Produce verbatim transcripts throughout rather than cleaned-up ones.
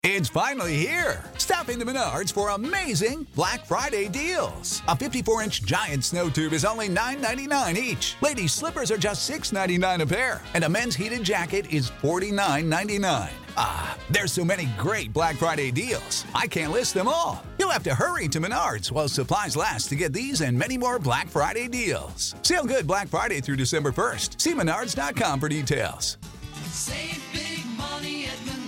It's finally here. Stop into Menards for amazing Black Friday deals. A fifty-four inch giant snow tube is only nine ninety-nine each. Ladies' slippers are just six ninety-nine a pair. And a men's heated jacket is forty-nine ninety-nine. Ah, there's so many great Black Friday deals. I can't list them all. You'll have to hurry to Menards while supplies last to get these and many more Black Friday deals. Sale good Black Friday through December first. See Menards dot com for details. Save big money at Menards.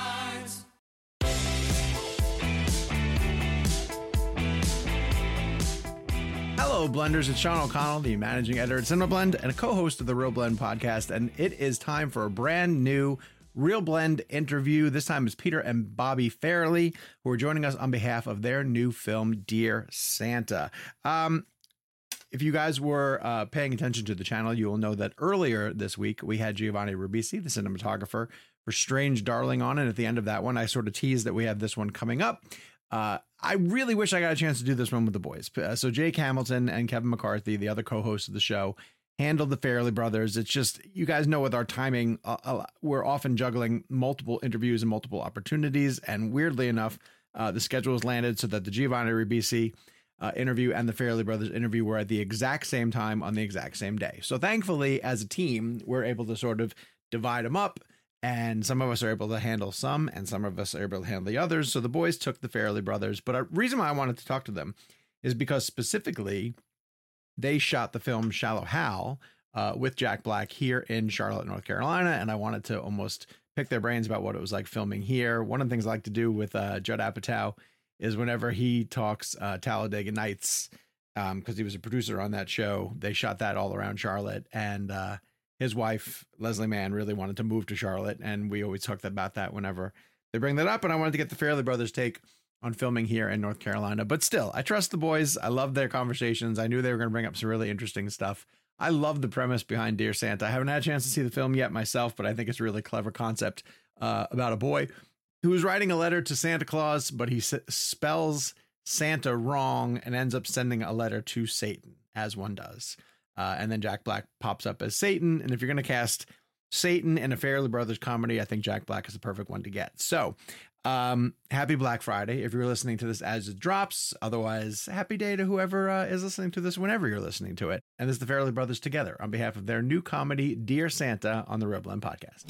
Hello, Blenders. It's Sean O'Connell, the managing editor at Cinema Blend and a co-host of the Real Blend podcast, and it is time for a brand new Real Blend interview. This time it's Peter and Bobby Farrelly, who are joining us on behalf of their new film, Dear Santa. Um, if you guys were uh, paying attention to the channel, you will know that earlier this week we had Giovanni Ribisi, the cinematographer, for Strange Darling on, and at the end of that one, I sort of teased that we have this one coming up. Uh, I really wish I got a chance to do this one with the boys. Uh, so Jake Hamilton and Kevin McCarthy, the other co-hosts of the show, handled the Farrelly brothers. It's just, you guys know with our timing, uh, uh, we're often juggling multiple interviews and multiple opportunities. And weirdly enough, uh, the schedule has landed so that the Giovanni Ribisi uh, interview and the Farrelly brothers interview were at the exact same time on the exact same day. So thankfully, as a team, we're able to sort of divide them up. And some of us are able to handle some, and some of us are able to handle the others. So the boys took the Farrelly brothers. But a reason why I wanted to talk to them is because specifically they shot the film Shallow Hal uh, with Jack Black here in Charlotte, North Carolina. And I wanted to almost pick their brains about what it was like filming here. One of the things I like to do with uh, Judd Apatow is whenever he talks uh, Talladega Nights, because um, he was a producer on that show, they shot that all around Charlotte. And uh, his wife, Leslie Mann, really wanted to move to Charlotte. And we always talk about that whenever they bring that up. And I wanted to get the Farrelly brothers' take on filming here in North Carolina. But still, I trust the boys. I love their conversations. I knew they were going to bring up some really interesting stuff. I love the premise behind Dear Santa. I haven't had a chance to see the film yet myself, but I think it's a really clever concept uh, about a boy who is writing a letter to Santa Claus, but he s- spells Santa wrong and ends up sending a letter to Satan, as one does. Uh, and then Jack Black pops up as Satan. And if you're going to cast Satan in a Farrelly Brothers comedy, I think Jack Black is the perfect one to get. So um, happy Black Friday if you're listening to this as it drops. Otherwise, happy day to whoever uh, is listening to this whenever you're listening to it. And this is the Farrelly Brothers together on behalf of their new comedy, Dear Santa, on the Real Blend podcast.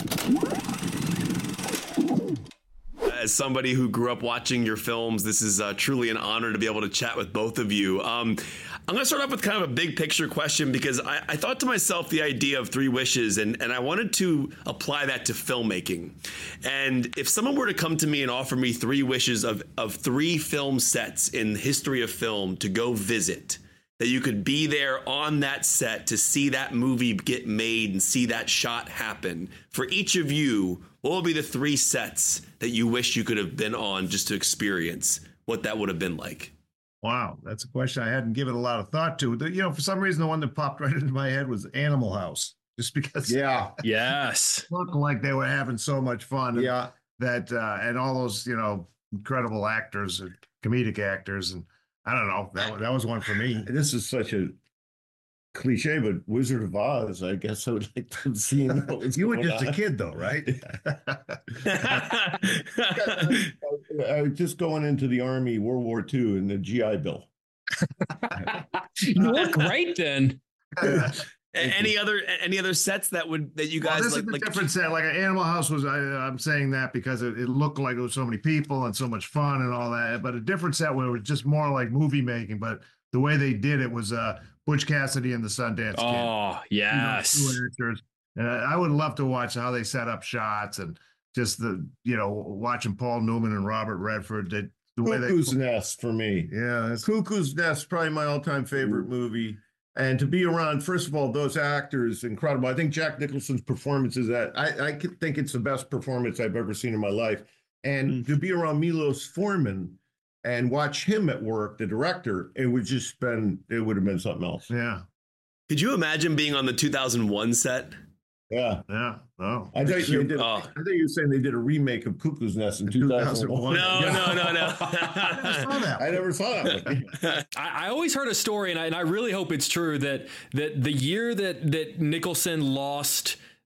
As somebody who grew up watching your films, this is uh, truly an honor to be able to chat with both of you. Um, I'm going to start off with kind of a big picture question because I, I thought to myself the idea of three wishes, and, and I wanted to apply that to filmmaking. And if someone were to come to me and offer me three wishes of, of three film sets in the history of film to go visit, that you could be there on that set to see that movie get made and see that shot happen, for each of you, what would be the three sets that you wish you could have been on just to experience what that would have been like? Wow, that's a question I hadn't given a lot of thought to. The, you know, for some reason, the one that popped right into my head was Animal House, just because. Yeah. Yes. It looked like they were having so much fun. And Yeah. That uh, and all those, you know, incredible actors, and comedic actors, and I don't know. That that was one for me. This is such a cliche, but Wizard of Oz, I guess I would like to see. You were just on. a kid, though, right? I was just going into the Army, World War Two, in the G I Bill. You look great then. Any other any other sets that would that you guys well, this like? is a like different set. Like an Animal House was. I, I'm saying that because it, it looked like there was so many people and so much fun and all that. But a different set where it was just more like movie making. But the way they did it was uh, Butch Cassidy and the Sundance Kid. Oh yes, You know, two actors. And I would love to watch how they set up shots and just the you know watching Paul Newman and Robert Redford. They, the way Cuckoo's they, Nest for me. Yeah, that's, Cuckoo's Nest, probably my all-time favorite movie. And to be around, first of all, those actors, incredible. I think Jack Nicholson's performance is that. I, I could think it's the best performance I've ever seen in my life. And mm. to be around Milos Forman and watch him at work, the director, it would just been, it would have been something else. Yeah. Could you imagine being on the two thousand one set? Yeah. Yeah. Oh. I thought you did. Oh. I thought you were saying they did a remake of Cuckoo's Nest in two thousand one. No, Yeah. no, no, no. I never saw that. I never saw that one. I, I always heard a story, and I, and I really hope it's true, that that the year that that Nicholson lost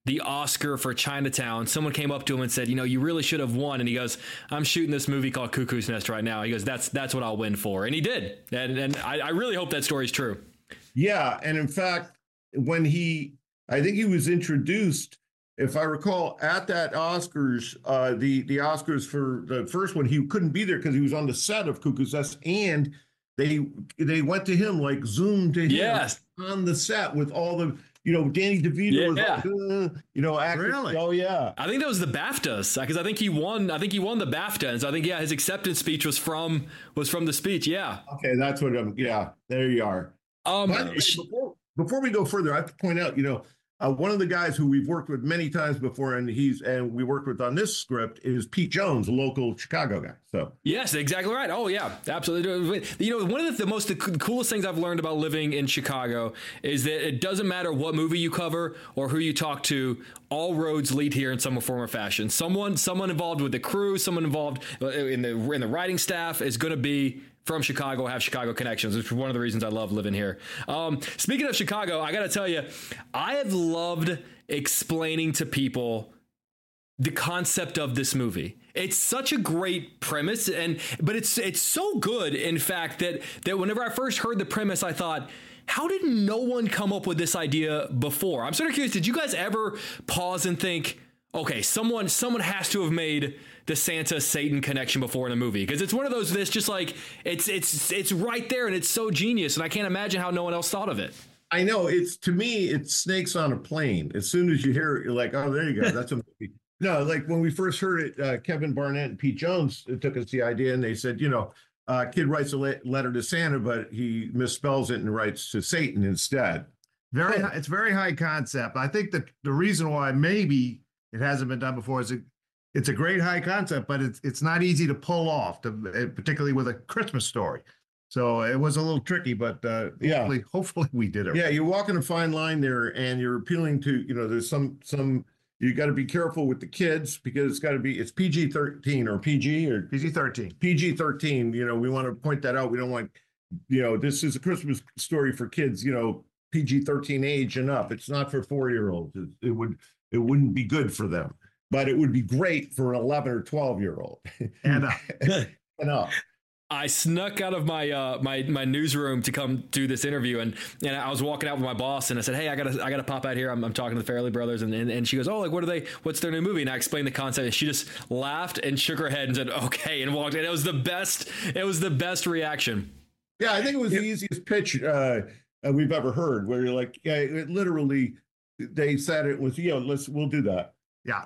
the Oscar for Chinatown, someone came up to him and said, you know, you really should have won. And he goes, I'm shooting this movie called Cuckoo's Nest right now. He goes, that's that's what I'll win for. And he did. And, and I, I really hope that story's true. Yeah. And in fact, when he, I think he was introduced, if I recall, at that Oscars, uh, the, the Oscars for the first one, he couldn't be there because he was on the set of Cuckoo's Nest, and they they went to him, like Zoom to him Yes. on the set with all the, you know, Danny DeVito was Yeah. like, uh, you know, acting. Really? Oh, yeah. I think that was the BAFTAs because I think he won. I think he won the BAFTA, and so I think yeah, his acceptance speech was from was from the speech. Yeah. Okay, that's what I'm, yeah, there you are. Um. By the way, before, before we go further, I have to point out, you know, uh, one of the guys who we've worked with many times before, and he's and we worked with on this script is Pete Jones, a local Chicago guy. So Yes, exactly right. Oh, yeah, absolutely. You know, one of the, the most the coolest things I've learned about living in Chicago is that it doesn't matter what movie you cover or who you talk to. All roads lead here in some form or fashion. Someone, someone involved with the crew, someone involved in the in the writing staff is going to be from Chicago, have Chicago connections, which is one of the reasons I love living here. Um, speaking of Chicago, I got to tell you, I have loved explaining to people the concept of this movie. It's such a great premise, and but it's it's so good, in fact, that that whenever I first heard the premise, I thought, how did no one come up with this idea before? I'm sort of curious, did you guys ever pause and think, okay, someone someone has to have made the Santa Satan connection before in a movie? Because it's one of those that's just like it's it's it's right there, and it's so genius, and I can't imagine how no one else thought of it. I know it's to me, it's snakes on a plane. As soon as you hear it, you're like, oh, there you go. That's a movie. No, like when we first heard it, uh, Kevin Barnett and Pete Jones took us the idea, and they said, you know, uh, kid writes a le- letter to Santa, but he misspells it and writes to Satan instead. Very, high, it's very high concept. I think that the reason why maybe it hasn't been done before is it, it's a great high concept, but it's it's not easy to pull off, to, particularly with a Christmas story. So it was a little tricky, but uh, Yeah. hopefully, hopefully we did it. Yeah, you're walking a fine line there, and you're appealing to, you know, there's some some you got to be careful with the kids because it's got to be it's P G thirteen or P G or P G thirteen. P G thirteen. You know, we want to point that out. We don't want, you know, this is a Christmas story for kids. You know, P G thirteen age and up. It's not for four year olds. It, it would it wouldn't be good for them, but it would be great for an eleven or twelve year old And uh, and up. I snuck out of my uh, my my newsroom to come do this interview, and and I was walking out with my boss, and I said, "Hey, I gotta I gotta pop out here. I'm, I'm talking to the Farrelly brothers," and, and and she goes, "Oh, like what are they? What's their new movie?" And I explained the concept, and she just laughed and shook her head and said, "Okay," and walked. And it was the best. It was the best reaction. Yeah, I think it was the easiest pitch uh, uh, we've ever heard. Where you're like, yeah, it literally, they said it was, you know, let's we'll do that. yeah,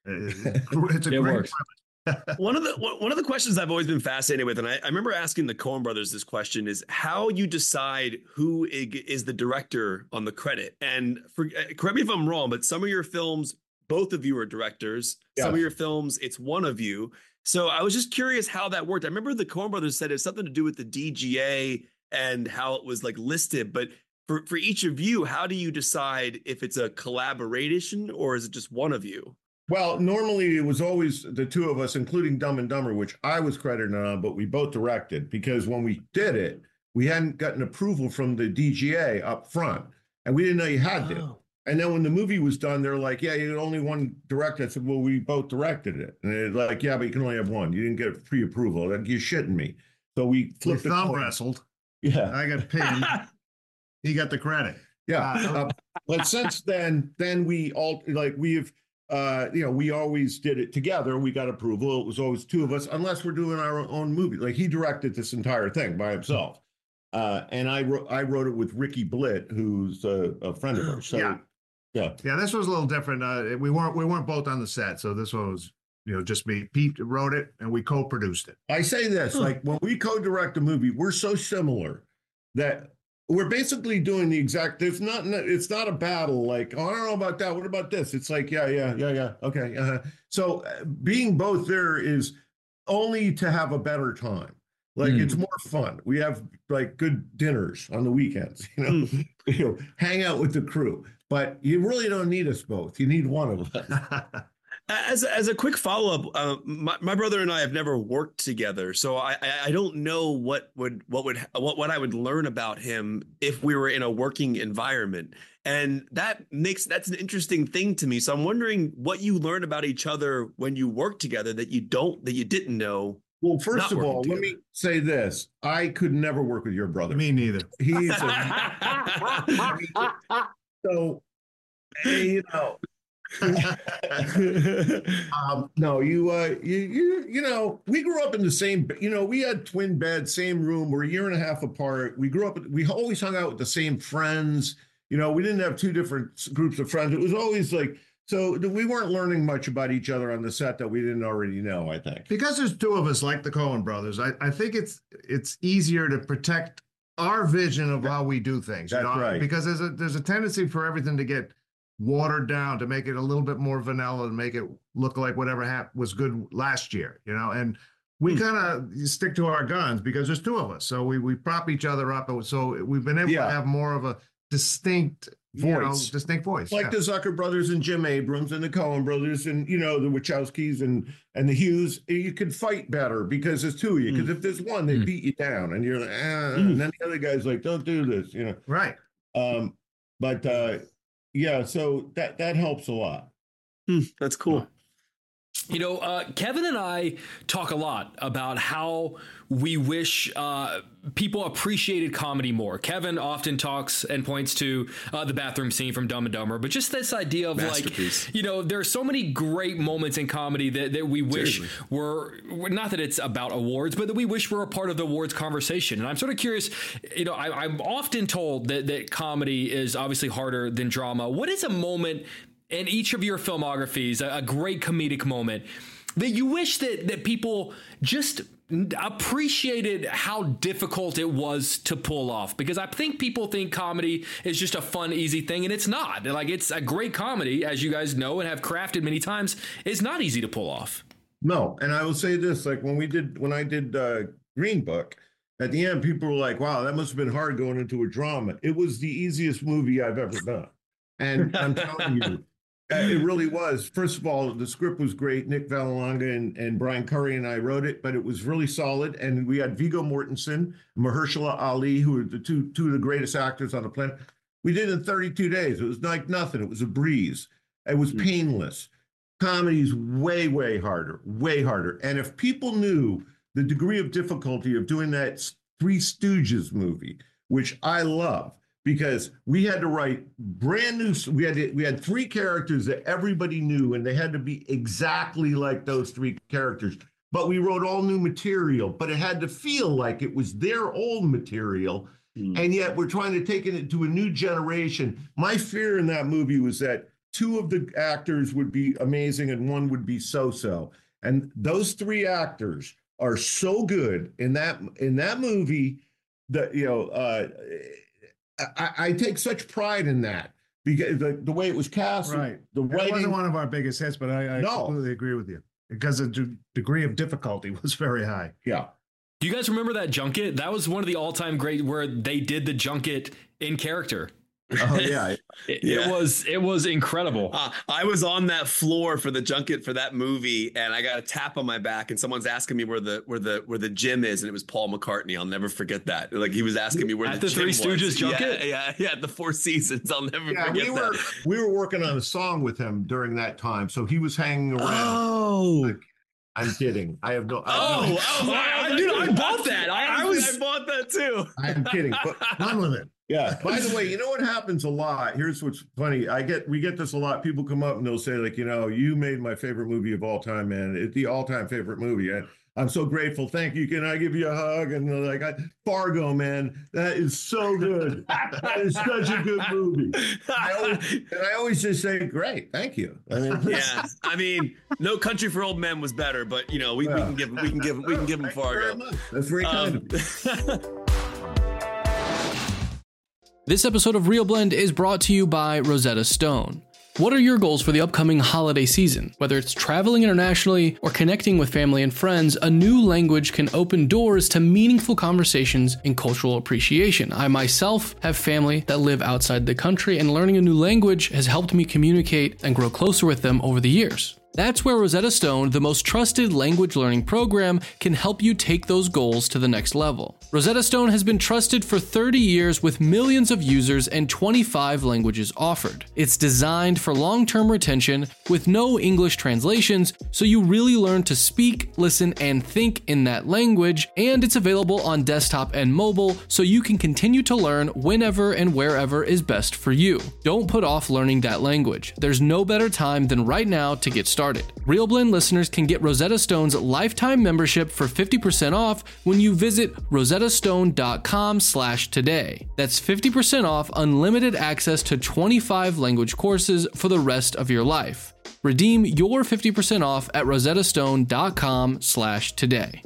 it's a It great works. One of the one of the questions I've always been fascinated with, and I, I remember asking the Coen brothers this question, is how you decide who is the director on the credit. And for, correct me if I'm wrong, but some of your films, both of you are directors. Yes. Some of your films, it's one of you. So I was just curious how that worked. I remember the Coen brothers said it's something to do with the D G A and how it was like listed. But for for each of you, how do you decide if it's a collaboration or is it just one of you? Well, normally it was always the two of us, including Dumb and Dumber, which I was credited on, but we both directed because when we did it, we hadn't gotten approval from the D G A up front, and we didn't know you had to. Oh. And then when the movie was done, they're like, "Yeah, you had only one director." I said, "Well, we both directed it," and they're like, "Yeah, but you can only have one. You didn't get pre-approval. Like, you're shitting me." So we We flipped the thumb coin. wrestled. Yeah, I got pinned. He got the credit. yeah. Uh, Uh, but since then, then we all like we've. Uh, you know, we always did it together. We got approval. It was always two of us, unless we're doing our own movie. Like he directed this entire thing by himself, uh, and I wrote I wrote it with Ricky Blitt, who's a, a friend of ours. So, Yeah. yeah, Yeah, this was a little different. Uh, we weren't we weren't both on the set, so this one was, you know, just me. Pete wrote it, and we co-produced it. I say this like when we co-direct a movie, we're so similar that we're basically doing the exact. There's not. It's not a battle. Like, oh, I don't know about that. What about this? It's like, yeah, yeah, yeah, yeah. Okay. Uh-huh. So uh, being both there is only to have a better time. Like Mm. it's more fun. We have like good dinners on the weekends. You know, you know, hang out with the crew. But you really don't need us both. You need one of us. As as a quick follow up, uh, my, my brother and I have never worked together, so I I don't know what would what would what what I would learn about him if we were in a working environment, and that makes that's an interesting thing to me. So I'm wondering what you learn about each other when you work together that you don't that you didn't know. Well, first Not of all, working let me say this: I could never work with your brother. Me neither. He's a, so you know. um, no, you, uh, you, you, you know, we grew up in the same, you know, we had twin beds, same room. We're a year and a half apart. We grew up, we always hung out with the same friends. You know, we didn't have two different groups of friends. It was always like, so we weren't learning much about each other on the set that we didn't already know, I think. Because there's two of us like the Coen brothers, I, I think it's it's easier to protect our vision of how we do things. You That's know? right. Because there's a there's a tendency for everything to get watered down, to make it a little bit more vanilla, and make it look like whatever hap- was good last year, you know. And we Hmm. kind of stick to our guns because there's two of us, so we we prop each other up. So we've been able Yeah. to have more of a distinct you know, Voice. distinct voice. Like yeah. the Zucker brothers and Jim Abrams and the Coen brothers and, you know, the Wachowskis and, and the Hughes, you could fight better because there's two of you. Because if there's one, they Mm. beat you down and you're like, ah, and then the other guy's like, don't do this, you know. Right. Um, but uh, yeah, so that that helps a lot. Hmm, that's cool. You know, uh, Kevin and I talk a lot about how we wish uh, people appreciated comedy more. Kevin often talks and points to uh, the bathroom scene from Dumb and Dumber, but just this idea of Masterpiece. like, you know, there are so many great moments in comedy that, that we wish Seriously. were, were, not that it's about awards, but that we wish were a part of the awards conversation. And I'm sort of curious, you know, I, I'm often told that, that comedy is obviously harder than drama. What is a moment in each of your filmographies, a, a great comedic moment that you wish that that people just appreciated how difficult it was to pull off? Because I think people think comedy is just a fun, easy thing, and it's not. Like, it's a great comedy, as you guys know and have crafted many times. It's not easy to pull off. No, and I will say this: like when we did, when I did uh, Green Book, at the end, people were like, "Wow, that must have been hard going into a drama." It was the easiest movie I've ever done, and I'm telling you. Uh, it really was. First of all, the script was great. Nick Vallelonga and, and Brian Curry and I wrote it, but it was really solid. And we had Viggo Mortensen, Mahershala Ali, who are the two two of the greatest actors on the planet. We did it in thirty-two days. It was like nothing. It was a breeze. It was painless. Comedy's way, way harder, way harder. And if people knew the degree of difficulty of doing that Three Stooges movie, which I love, because we had to write brand new, we had to, we had three characters that everybody knew, and they had to be exactly like those three characters. But we wrote all new material, but it had to feel like it was their old material. Mm. And yet we're trying to take it to a new generation. My fear in that movie was that two of the actors would be amazing and one would be so-so. And those three actors are so good in that in that movie that, you know, uh, I, I take such pride in that because the, the way it was cast, Right. the It writing. wasn't one of our biggest hits, but I, I No. completely agree with you because the d- degree of difficulty was very high. Yeah. Do you guys remember that junket? That was one of the all-time great where they did the junket in character. Oh yeah. It, Yeah. it was it was incredible. Uh, I was on that floor for the junket for that movie, and I got a tap on my back, and someone's asking me where the where the where the gym is, and it was Paul McCartney. I'll never forget that. Like, he was asking me where At the, the gym Three was. Stooges junket? Yeah, yeah, yeah. At the Four Seasons. I'll never Yeah, forget we were that. we were working on a song with him during that time, so he was hanging around. Oh. I'm kidding. I have no. I Oh, have no- oh, I, I, dude, I bought that. I, I was. I bought that too. I'm kidding. But Run with it. yeah. By the way, you know what happens a lot? Here's what's funny. I get we get this a lot. People come up and they'll say, like, you know, you made my favorite movie of all time, man. It's the all-time favorite movie. And I'm so grateful. Thank you. Can I give you a hug? And they're like, I, Fargo, man, that is so good. That is such a good movie. I always, and I always just say, great, thank you. I mean, Yeah, I mean, No Country for Old Men was better, but you know, we, we can give we can give we can give him Thank you very Fargo. much. That's very kind Um, of you. This episode of Real Blend is brought to you by Rosetta Stone. What are your goals for the upcoming holiday season? Whether it's traveling internationally or connecting with family and friends, a new language can open doors to meaningful conversations and cultural appreciation. I myself have family that live outside the country, and learning a new language has helped me communicate and grow closer with them over the years. That's where Rosetta Stone, the most trusted language learning program, can help you take those goals to the next level. Rosetta Stone has been trusted for thirty years with millions of users and twenty-five languages offered. It's designed for long-term retention with no English translations, so you really learn to speak, listen, and think in that language, and it's available on desktop and mobile, so you can continue to learn whenever and wherever is best for you. Don't put off learning that language. There's no better time than right now to get started. RealBlend listeners can get Rosetta Stone's lifetime membership for fifty percent off when you visit rosettastone.com slash today. That's fifty percent off unlimited access to twenty-five language courses for the rest of your life. Redeem your fifty percent off at rosettastone.com slash today.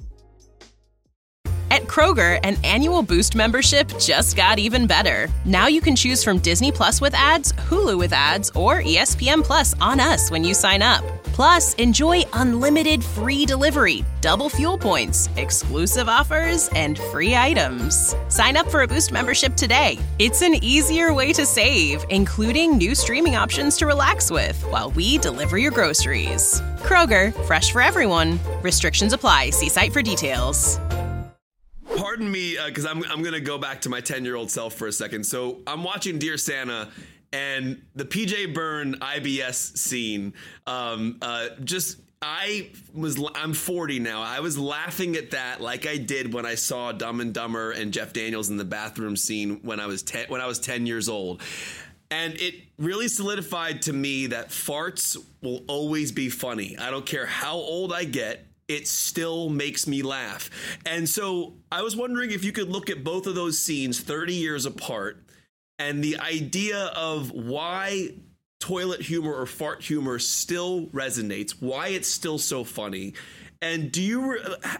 At Kroger, an annual Boost membership just got even better. Now you can choose from Disney Plus with ads, Hulu with ads, or E S P N Plus on us when you sign up. Plus, enjoy unlimited free delivery, double fuel points, exclusive offers, and free items. Sign up for a Boost membership today. It's an easier way to save, including new streaming options to relax with while we deliver your groceries. Kroger, fresh for everyone. Restrictions apply. See site for details. Pardon me, because uh, I'm I'm gonna go back to my ten-year-old self for a second. So I'm watching Dear Santa, and the P J Byrne I B S scene. Um, uh, just I was I'm forty now. I was laughing at that like I did when I saw Dumb and Dumber and Jeff Daniels in the bathroom scene when I was ten when I was ten years old. And it really solidified to me that farts will always be funny. I don't care how old I get. It still makes me laugh. And so I was wondering if you could look at both of those scenes thirty years apart and the idea of why toilet humor or fart humor still resonates, why it's still so funny. And do you,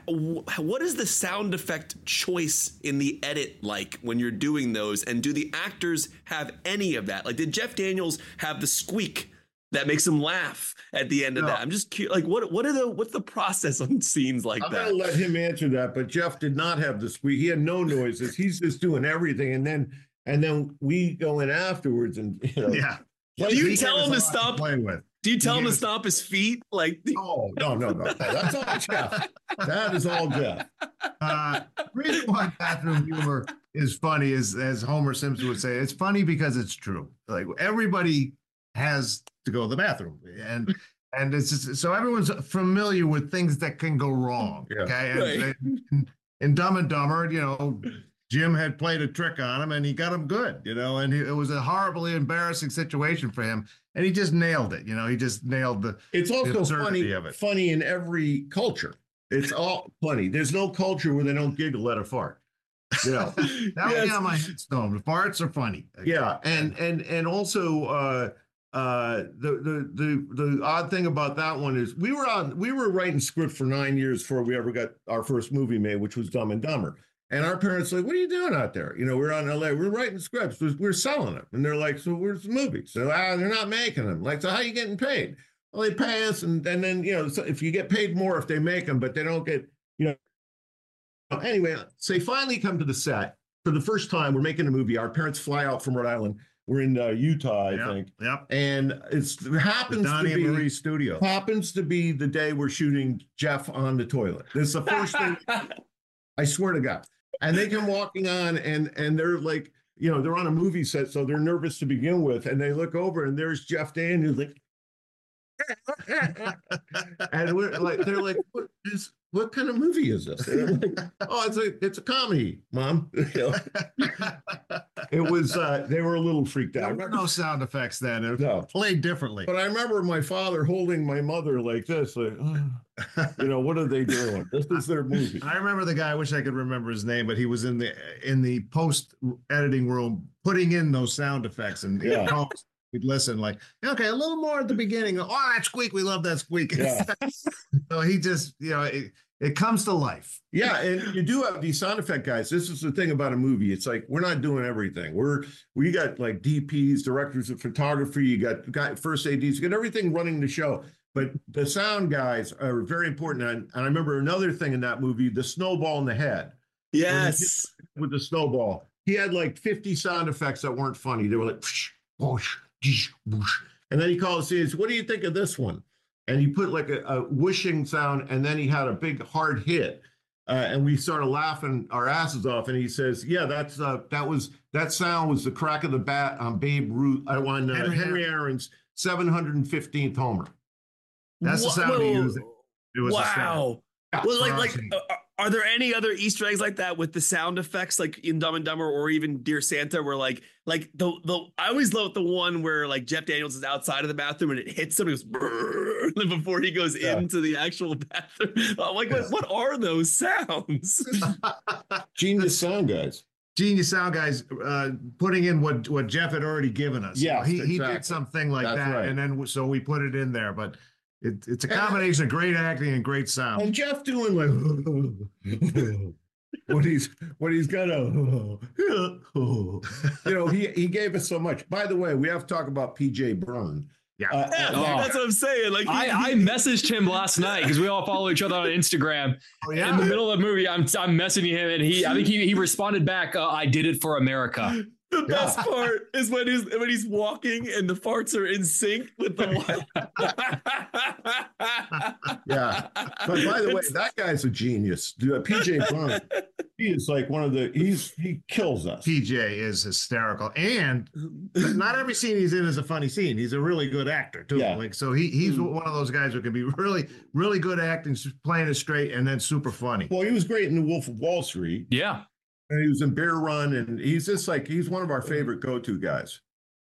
what is the sound effect choice in the edit like when you're doing those? And do the actors have any of that? Like, did Jeff Daniels have the squeak that makes him laugh at the end of No. that? I'm just curious, like, what what are the what's the process on scenes like I'm that? gonna let him answer that, but Jeff did not have the squeak. He had no noises. He's just doing everything, and then and then we go in afterwards, and you know, Yeah. Do you He tell gave him us to a lot stop? play with. Do you tell He him to gave us- stomp his feet? Like, the, Oh, no, no, no. That's all Jeff. That is all Jeff. Uh, the reason why bathroom humor is funny is, as Homer Simpson would say, it's funny because it's true. Like, everybody has to go to the bathroom, and and it's just, so everyone's familiar with things that can go wrong. Yeah. Okay, and, Right. and in Dumb and Dumber, you know, Jim had played a trick on him, and he got him good. You know, and he, it was a horribly embarrassing situation for him, and he just nailed it. You know, he just nailed the. It's also absurdity funny, of it. funny in every culture. It's all funny. There's no culture where they don't giggle at a fart. You know. That would Yes. be on my headstone. The farts are funny. Yeah, and and and also uh uh the the the the odd thing about that one is we were on we were writing script for nine years before we ever got our first movie made, which was Dumb and Dumber. And our parents like, what are you doing out there? You know, we're on L A, we're writing scripts, we're, we're selling them. And they're like, so where's the movie? So ah, they're not making them. Like, so how are you getting paid? Well, they pay us, and, and then, you know, so if you get paid more if they make them, but they don't get, you know. Anyway, so they finally come to the set for the first time. We're making a movie. Our parents fly out from Rhode Island. We're in uh, Utah, I Yep, think. Yep. And it's, it The happens Donnie to and be Marie studio. happens to be the day we're shooting Jeff on the toilet. This is the first thing. I swear to God. And they come walking on, and and they're like, you know, they're on a movie set, so they're nervous to begin with. And they look over, and there's Jeff Daniels, like, and we're like, they're like, what is what kind of movie is this? And I'm like, oh, it's a it's a comedy, Mom. You know? It was. Uh, they were a little freaked out. There were no sound effects then. It No. played differently. But I remember my father holding my mother like this, like, "Oh, you know, what are they doing? This is their movie. I remember the guy. I wish I could remember his name, but he was in the in the post editing room putting in those sound effects, and Yeah. you know, we'd listen like, okay, a little more at the beginning. Oh, that squeak, we love that squeak. Yeah. So he just, you know, it, it comes to life. Yeah, and you do have these sound effect guys. This is the thing about a movie. It's like we're not doing everything. We're we got like D Ps, directors of photography. You got guy, first A Ds. You got everything running the show. But the sound guys are very important. And, and I remember another thing in that movie: the snowball in the head. yes. With the snowball, he had like fifty sound effects that weren't funny. They were like, whoosh, whoosh, whoosh, whoosh. And then he calls us. He says, "What do you think of this one?" and he put like a, a whooshing sound, and then he had a big hard hit. Uh, and we started laughing our asses off. And he says, "Yeah, that's uh, that was that sound was the crack of the bat on Babe Ruth. I won uh, Henry, Henry Aaron's seven hundred fifteenth homer." That's the sound he used. It was wow. Well, like, like, uh, are there any other Easter eggs like that with the sound effects, like in Dumb and Dumber or even Dear Santa, where like, like the the I always love the one where like Jeff Daniels is outside of the bathroom and it hits him, it goes before he goes yeah. into the actual bathroom. I'm like, yeah. what, what are those sounds? Genius sound guys. Genius sound guys uh, putting in what what Jeff had already given us. Yeah, he exactly. he did something like That's that, right. and then so we put it in there, but. It, it's a combination of great acting and great sound. And Jeff doing like when he's when he's got a you know he he gave us so much. By the way, we have to talk about P J Byrne. Yeah, uh, yeah oh. that's what I'm saying. Like he, I, I messaged him last night because we all follow each other on Instagram. Oh, yeah? In the middle of the movie, I'm I'm messaging him, and he I think he he responded back, uh, "I did it for America." The best yeah. part is when he's when he's walking and the farts are in sync with the yeah. But by the way, that guy's a genius. P J Byrne, he is like one of the he's he kills us. P J is hysterical, and not every scene he's in is a funny scene. He's a really good actor too. Yeah. Like so, he he's mm. one of those guys who can be really really good acting, playing it straight, and then super funny. Well, he was great in The Wolf of Wall Street. Yeah. And he was in Bear Run, and he's just like, he's one of our favorite go-to guys.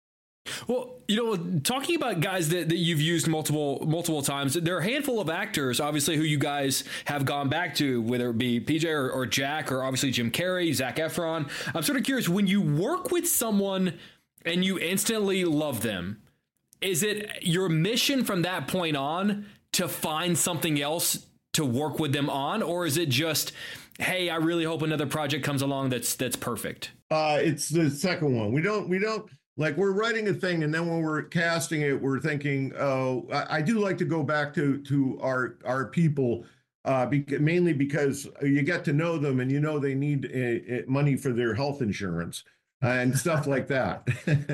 Well, you know, talking about guys that, that you've used multiple multiple times, there are a handful of actors, obviously, who you guys have gone back to, whether it be P J or, or Jack, or obviously Jim Carrey, Zac Efron. I'm sort of curious, when you work with someone and you instantly love them, is it your mission from that point on to find something else to work with them on, or is it just, hey, I really hope another project comes along that's that's perfect? Uh, it's the second one. We don't we don't like we're writing a thing, and then when we're casting it, we're thinking, oh, I, I do like to go back to to our our people, uh, be, mainly because you get to know them, and you know they need uh, money for their health insurance and stuff like that.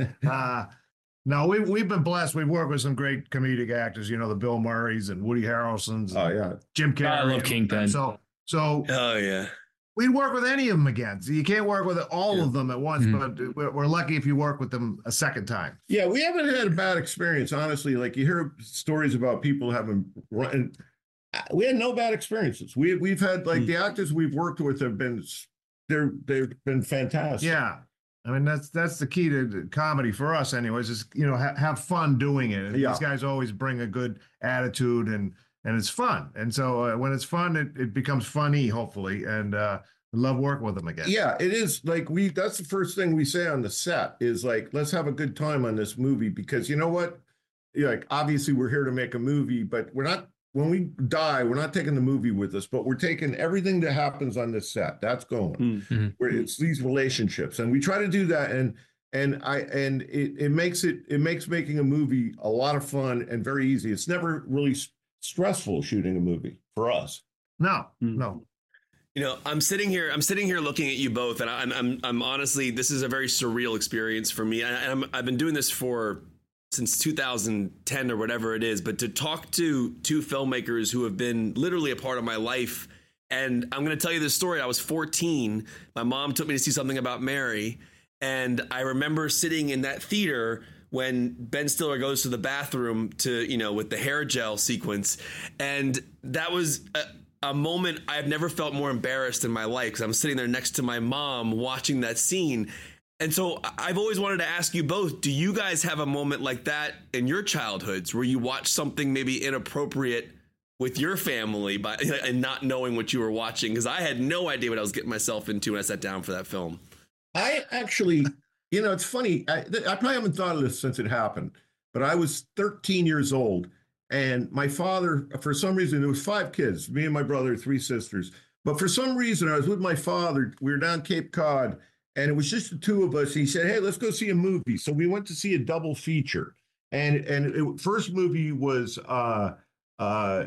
uh, no, we we've been blessed. We've worked with some great comedic actors. You know, the Bill Murrays and Woody Harrelsons. Oh yeah, Jim Carrey. I love Kingpin. So. So, oh yeah, we'd work with any of them again. So you can't work with all yeah. of them at once, mm-hmm. but we're, we're lucky if you work with them a second time. Yeah, we haven't had a bad experience, honestly. Like you hear stories about people having run. We had no bad experiences. We we've had like mm-hmm. the actors we've worked with have been they're they've been fantastic. Yeah, I mean that's that's the key to comedy for us, anyways. Is you know ha- have fun doing it. Yeah. These guys always bring a good attitude and. And it's fun. And so uh, when it's fun, it, it becomes funny, hopefully. And uh, I love working with them again. Yeah, it is like we, that's the first thing we say on the set is like, let's have a good time on this movie because you know what? Like, obviously we're here to make a movie, but we're not, when we die, we're not taking the movie with us, but we're taking everything that happens on this set. That's going. Mm-hmm. Where it's these relationships. And we try to do that. And And I and it, it makes it, it makes making a movie a lot of fun and very easy. It's never really stressful shooting a movie for us. No, no. You know, I'm sitting here. I'm sitting here looking at you both, and I'm, I'm, I'm honestly, this is a very surreal experience for me. I, I'm, I've been doing this for since two thousand ten or whatever it is. But to talk to two filmmakers who have been literally a part of my life, and I'm going to tell you this story. I was fourteen. My mom took me to see Something About Mary, and I remember sitting in that theater when Ben Stiller goes to the bathroom to, you know, with the hair gel sequence. And that was a, a moment I've never felt more embarrassed in my life because I'm sitting there next to my mom watching that scene. And so I've always wanted to ask you both, do you guys have a moment like that in your childhoods where you watch something maybe inappropriate with your family by, and not knowing what you were watching? Because I had no idea what I was getting myself into when I sat down for that film. I actually... You know, it's funny. I, I probably haven't thought of this since it happened, but I was thirteen years old, and my father, for some reason, there was five kids, me and my brother, three sisters. But for some reason, I was with my father. We were down Cape Cod, and it was just the two of us. He said, "Hey, let's go see a movie." So we went to see a double feature, and and it, first movie was uh, uh,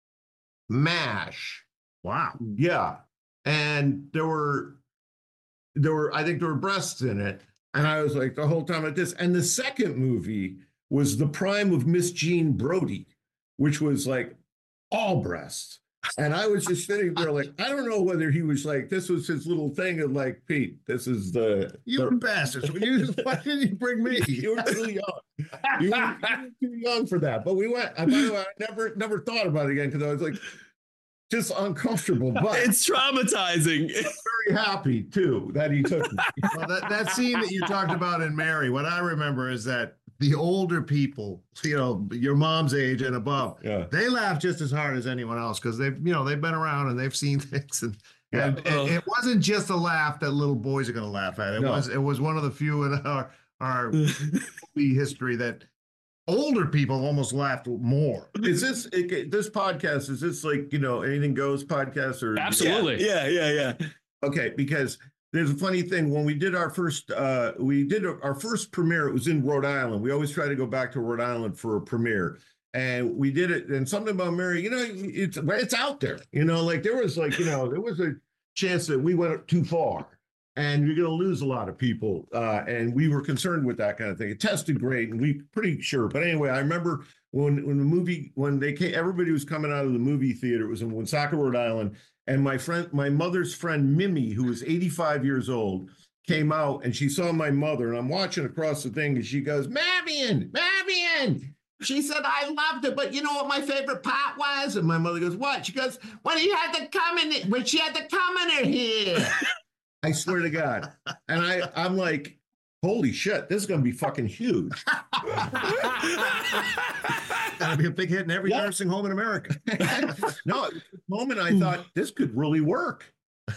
MASH. Wow. Yeah, and there were there were I think there were breasts in it. And I was like the whole time at this. And the second movie was The Prime of Miss Jean Brodie, which was like all breasts. And I was just sitting there like, I don't know whether he was like, this was his little thing of like, Pete, this is the. You the, bastards. You, why didn't you bring me? You were too young. You were, you were too young for that. But we went, I, by the way, I never, never thought about it again because I was like, just uncomfortable. But It's traumatizing. very happy too that he took me. Well, that, that scene that you talked about in Mary, what I remember is that the older people, you know, your mom's age and above, Yeah. they laugh just as hard as anyone else because they've, you know, they've been around and they've seen things. And, Yeah. and, and it wasn't just a laugh that little boys are going to laugh at. It No. was, it was one of the few in our our movie history that older people almost laughed more. Is this it, this podcast? Is this like, you know, anything goes podcast or Absolutely. Yeah, yeah, yeah. Okay, because there's a funny thing when we did our first uh we did our first premiere, it was in Rhode Island. We always try to go back to Rhode Island for a premiere. And we did it, and something about Mary, you know, it's it's out there. You know, like there was like, you know, there was a chance that we went too far and you're gonna lose a lot of people. Uh, and we were concerned with that kind of thing. It tested great, and we pretty sure. But anyway, I remember when when the movie, when they came, everybody was coming out of the movie theater. It was in Woonsocket, Rhode Island. And my friend, my mother's friend, Mimi, who was eighty-five years old, came out and she saw my mother. And I'm watching across the thing and she goes, Marion, Marion. She said, I loved it, but you know what my favorite part was? And my mother goes, what? She goes, when he had to come in, when she had to come in her here. I swear to God. And I, I'm like, holy shit, this is going to be fucking huge. That'll be a big hit in every Yeah. nursing home in America. No, at the moment I thought this could really work.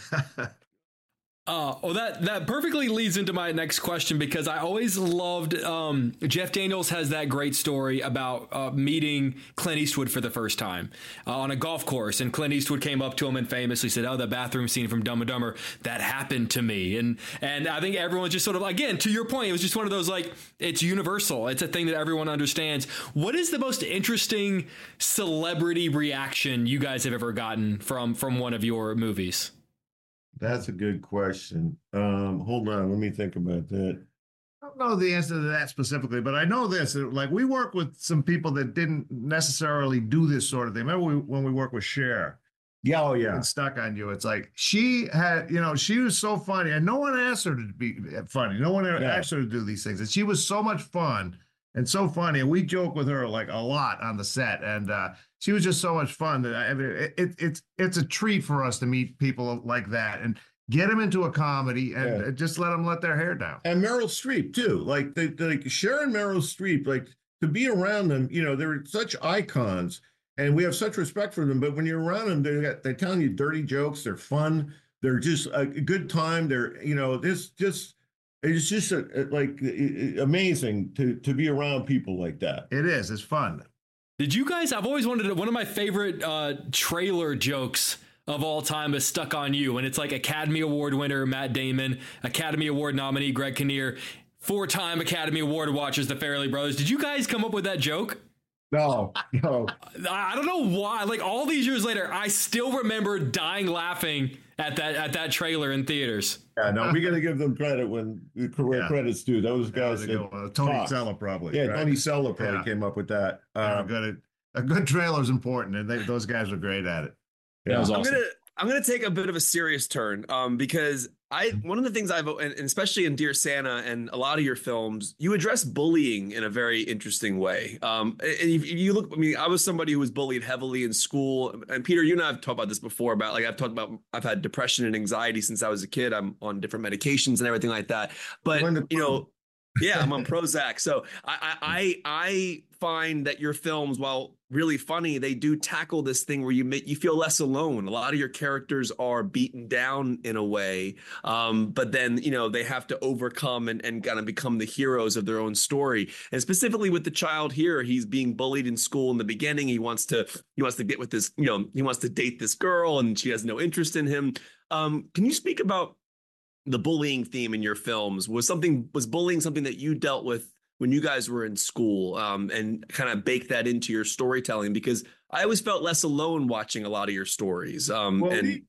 Uh, oh, that that perfectly leads into my next question, because I always loved um, Jeff Daniels has that great story about uh, meeting Clint Eastwood for the first time uh, on a golf course, and Clint Eastwood came up to him and famously said, "Oh, the bathroom scene from Dumb and Dumber, that happened to me." And and I think everyone's just sort of, again, to your point, it was just one of those, like, it's universal. It's a thing that everyone understands. What is the most interesting celebrity reaction you guys have ever gotten from from one of your movies? That's a good question. Um, hold on, let me think about that. I don't know the answer to that specifically, but I know this. Like, we work with some people that didn't necessarily do this sort of thing. Remember we, when we worked with Cher Yeah, oh yeah. and Stuck on You? It's like she had, you know, she was so funny, and no one asked her to be funny. No one Yeah. asked her to do these things, and she was so much fun and so funny. And we joke with her like a lot on the set, and uh, she was just so much fun that I mean, it, it, it's it's a treat for us to meet people like that and get them into a comedy and Yeah. just let them let their hair down. And Meryl Streep too. Like the, the like Cher and Meryl Streep, like to be around them, you know, they're such icons and we have such respect for them. But when you're around them, they got they're telling you dirty jokes, they're fun, they're just a good time. They're, you know, this just it's just a, a, like amazing to to be around people like that. It is. It's fun. Did you guys? I've always wanted to, one of my favorite uh, trailer jokes of all time is Stuck on You, and it's like Academy Award winner Matt Damon, Academy Award nominee Greg Kinnear, four-time Academy Award watchers the Farrelly brothers. Did you guys come up with that joke? No, no. I I don't know why. Like, all these years later, I still remember dying laughing at that at that trailer in theaters. Yeah, no, we got to give them credit when the Yeah. credit's due. Those guys, That was a good one. Tony top. Sella probably. yeah, right? Tony Sella probably Yeah. came up with that. Yeah, Um, good. A good trailer is important, and they, those guys are great at it. yeah. was I'm awesome. gonna I'm gonna take a bit of a serious turn, um, because I one of the things I've and and especially in Dear Santa and a lot of your films, you address bullying in a very interesting way. Um, and if you look, I mean, I was somebody who was bullied heavily in school, and Peter, you and I have talked about this before. About like I've talked about I've had depression and anxiety since I was a kid. I'm on different medications and everything like that. But You're on the you know. Yeah, I'm on Prozac. So I, I I find that your films, while really funny, they do tackle this thing where you make, you feel less alone. A lot of your characters are beaten down in a way, um, but then you know they have to overcome and, and kind of become the heroes of their own story. And specifically with the child here, he's being bullied in school in the beginning. He wants to he wants to get with this, you know, he wants to date this girl, and she has no interest in him. Um, can you speak about the bullying theme in your films? Was something was bullying something that you dealt with when you guys were in school, um, and kind of bake that into your storytelling? Because I always felt less alone watching a lot of your stories. Um, Well, and we,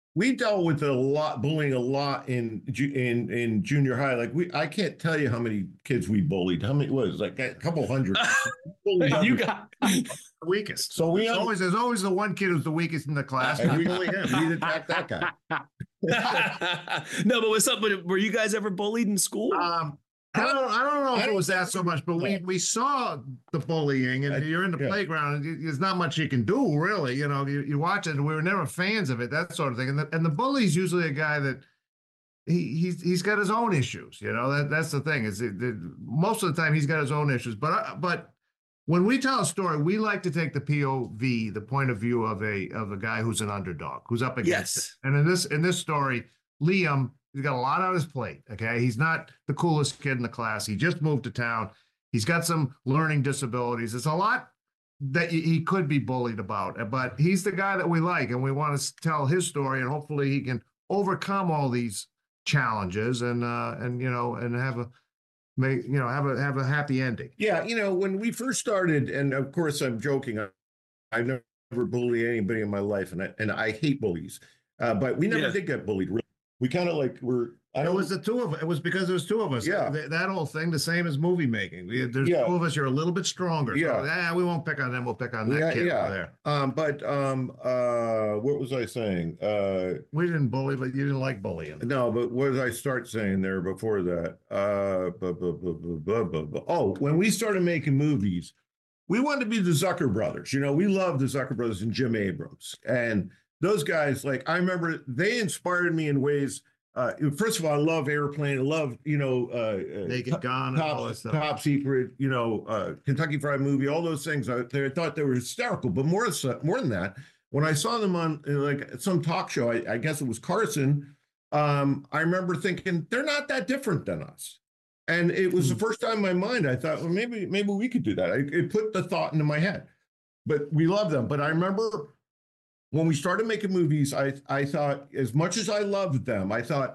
we dealt with a lot, bullying a lot in ju- in in junior high. Like we, I can't tell you how many kids we bullied. How many was like a couple hundred. You got The weakest. So we There's un- always there's always the one kid who's the weakest in the class. and we only him. We didn't attack that guy. no, but what's up? But were you guys ever bullied in school? Um, I don't, I don't know if I it don't was that so much, but we, we saw the bullying, and I- you're in the yeah. playground, and you- there's not much you can do, really. You know, you, you watch it, and we were never fans of it, that sort of thing. And the, and the bully's usually a guy that he he's he's got his own issues. You know, that that's the thing. Is it, it, most of the time he's got his own issues, but uh, but when we tell a story, we like to take the P O V, the point of view of a of a guy who's an underdog, who's up against Yes. it. And in this in this story, Liam, he's got a lot on his plate. Okay, he's not the coolest kid in the class. He just moved to town. He's got some learning disabilities. It's a lot that he he could be bullied about, but he's the guy that we like, and we want to tell his story, and hopefully he can overcome all these challenges and uh and you know and have a make you know have a have a happy ending. Yeah, you know, when we first started, and of course I'm joking, I, I never bullied anybody in my life, and I and I hate bullies. Uh, but we never Yeah. did get bullied. Really. We kind of like were. I It don't. was the two of it was because there was two of us. Yeah. Th- that whole thing, the same as movie making. We, there's Yeah. two of us. You're a little bit stronger. So, Yeah. yeah, we won't pick on them. We'll pick on that Yeah, kid yeah. over there. Um, but um, uh, what was I saying? Uh, We didn't bully, but you didn't like bullying. no, but what did I start saying there before that? Uh, blah, blah, blah, blah, blah, blah, blah. Oh, when we started making movies, we wanted to be the Zucker brothers. You know, we loved the Zucker brothers and Jim Abrams, and those guys. Like I remember, they inspired me in ways. Uh, first of all, I love Airplane. I love, you know, uh, uh, Naked Gun and all top, that stuff. top Secret, you know, uh, Kentucky Fried Movie, all those things. I, they, I thought they were hysterical. But more, so- more than that, when I saw them on uh, like some talk show, I, I guess it was Carson, um, I remember thinking they're not that different than us. And it was the first time in my mind, I thought, well, maybe maybe we could do that. I, it put the thought into my head. But we love them. But I remember when we started making movies, I I thought, as much as I loved them, I thought,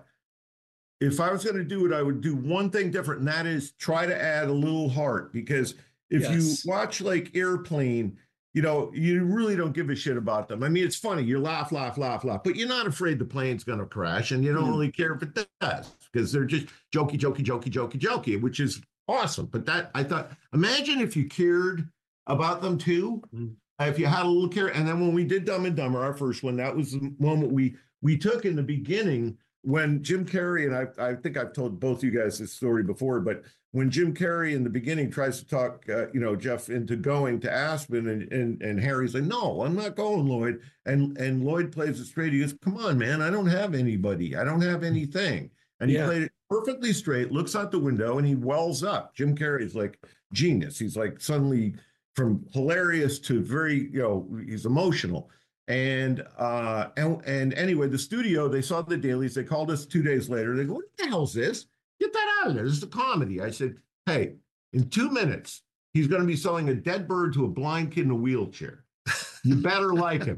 if I was going to do it, I would do one thing different, and that is try to add a little heart. Because if Yes. you watch like Airplane, you know, you really don't give a shit about them. I mean, it's funny. You laugh, laugh, laugh, laugh, but you're not afraid the plane's going to crash, and you don't really care if it does, because they're just jokey, jokey, jokey, jokey, jokey, which is awesome. But that, I thought, imagine if you cared about them too. If you had a little care. And then when we did Dumb and Dumber, our first one, that was the moment we we took in the beginning when Jim Carrey, and I, I think I've told both you guys this story before, but when Jim Carrey in the beginning tries to talk, uh, you know, Jeff into going to Aspen, and, and and Harry's like, no, I'm not going, Lloyd. And and Lloyd plays it straight. He goes, come on, man, I don't have anybody. I don't have anything. And he Yeah. played it perfectly straight, looks out the window, and he wells up. Jim Carrey's like genius. He's like suddenly from hilarious to very, you know, he's emotional. And uh and, and anyway, the studio, they saw the dailies, they called us two days later. They go, what the hell's this? Get that out of there. This is a comedy. I said, hey, in two minutes, he's going to be selling a dead bird to a blind kid in a wheelchair. You better like him.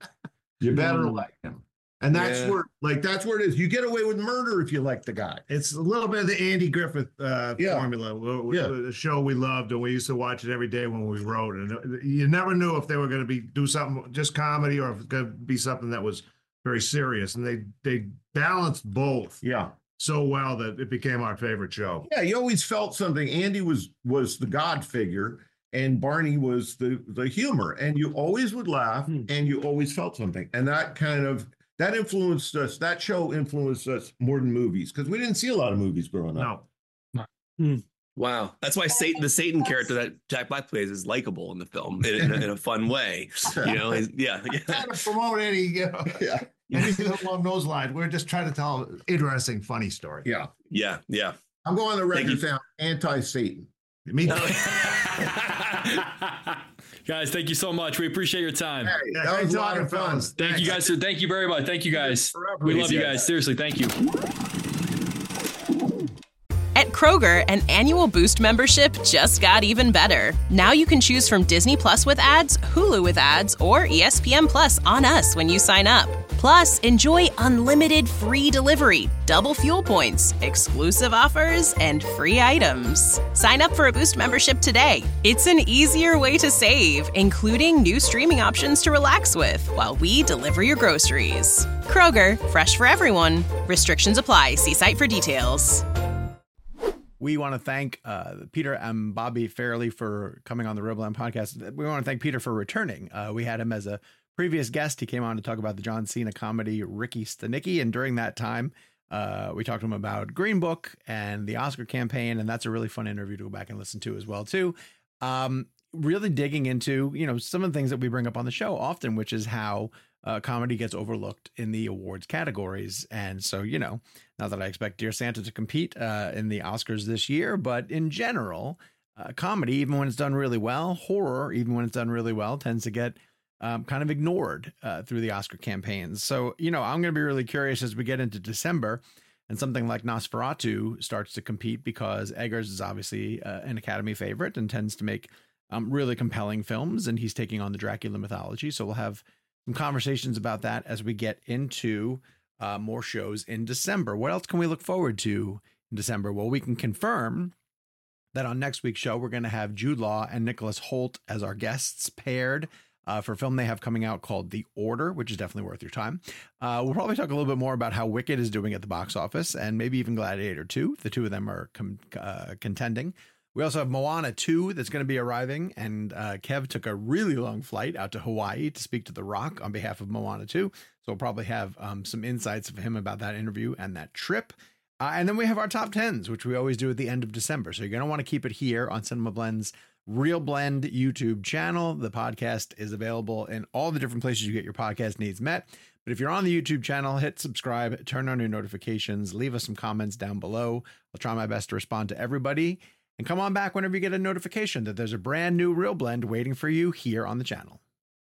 You better like him. And that's Yeah. where, like, that's where it is. You get away with murder if you like the guy. It's a little bit of the Andy Griffith uh, Yeah. formula. w- w- Yeah. The show we loved, and we used to watch it every day when we wrote. And uh, you never knew if they were going to be do something just comedy or if it's going to be something that was very serious. And they they balanced both Yeah. so well that it became our favorite show. Yeah, you always felt something. Andy was was the God figure, and Barney was the the humor, and you always would laugh, Hmm. and you always felt something, and that kind of that influenced us. That show influenced us more than movies, because we didn't see a lot of movies growing up. No, Wow, that's why Satan, the Satan character that Jack Black plays, is likable in the film in, in, a, in a fun way. You know, he's- yeah, yeah. trying to promote any you know, Yeah, anything along those lines. We're just trying to tell an interesting, funny story. yeah. yeah, yeah. I'm going on the Thank record you. saying anti-Satan. Me too. Guys, thank you so much. We appreciate your time. Hey, Yeah, that great was a lot talking, of fun. fellas. Thank you guys. Thank you very much. Thank you guys. We love you guys. Seriously, thank you. At Kroger, an annual Boost membership just got even better. Now you can choose from Disney Plus with ads, Hulu with ads, or E S P N Plus on us when you sign up. Plus, enjoy unlimited free delivery, double fuel points, exclusive offers, and free items. Sign up for a Boost membership today. It's an easier way to save, including new streaming options to relax with while we deliver your groceries. Kroger, fresh for everyone. Restrictions apply. See site for details. We want to thank uh, Peter and Bobby Fairley for coming on the Real Blend podcast. We want to thank Peter for returning. Uh, we had him as a previous guest. He came on to talk about the John Cena comedy Ricky Stenicki. And during that time, uh, we talked to him about Green Book and the Oscar campaign. And that's a really fun interview to go back and listen to as well, too. Um, really digging into, you know, some of the things that we bring up on the show often, which is how Uh, comedy gets overlooked in the awards categories. And so, you know, not that I expect Dear Santa to compete uh, in the Oscars this year, but in general, uh, comedy, even when it's done really well, horror, even when it's done really well, tends to get um, kind of ignored uh, through the Oscar campaigns. So, you know, I'm going to be really curious as we get into December and something like Nosferatu starts to compete, because Eggers is obviously uh, an Academy favorite and tends to make um, really compelling films. And he's taking on the Dracula mythology. So we'll have some conversations about that as we get into uh, more shows in December. What else can we look forward to in December? Well, we can confirm that on next week's show, we're going to have Jude Law and Nicholas Hoult as our guests paired uh, for a film they have coming out called The Order, which is definitely worth your time. Uh, we'll probably talk a little bit more about how Wicked is doing at the box office, and maybe even Gladiator two. The two of them are com- uh, contending. We also have Moana two that's going to be arriving, and uh, Kev took a really long flight out to Hawaii to speak to The Rock on behalf of Moana two. So we'll probably have um, some insights of him about that interview and that trip. Uh, and then we have our top tens, which we always do at the end of December. So you're going to want to keep it here on Cinema Blend's Real Blend YouTube channel. The podcast is available in all the different places you get your podcast needs met. But if you're on the YouTube channel, hit subscribe, turn on your notifications, leave us some comments down below. I'll try my best to respond to everybody. And come on back whenever you get a notification that there's a brand new Real Blend waiting for you here on the channel.